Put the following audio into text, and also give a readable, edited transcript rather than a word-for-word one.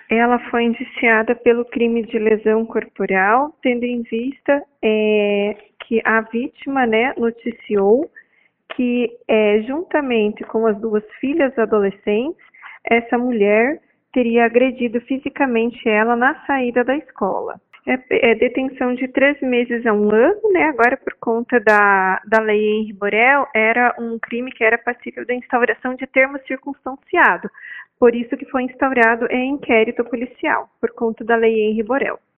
Ela foi indiciada pelo crime de lesão corporal, tendo em vista que a vítima, né, noticiou que, juntamente com as duas filhas adolescentes, essa mulher teria agredido fisicamente ela na saída da escola. É detenção de 3 meses a 1 ano, né? Agora, por conta da lei Henri Borel, era um crime que era passível da instauração de termo circunstanciado. Por isso que foi instaurado inquérito policial, por conta da lei Henri Borel.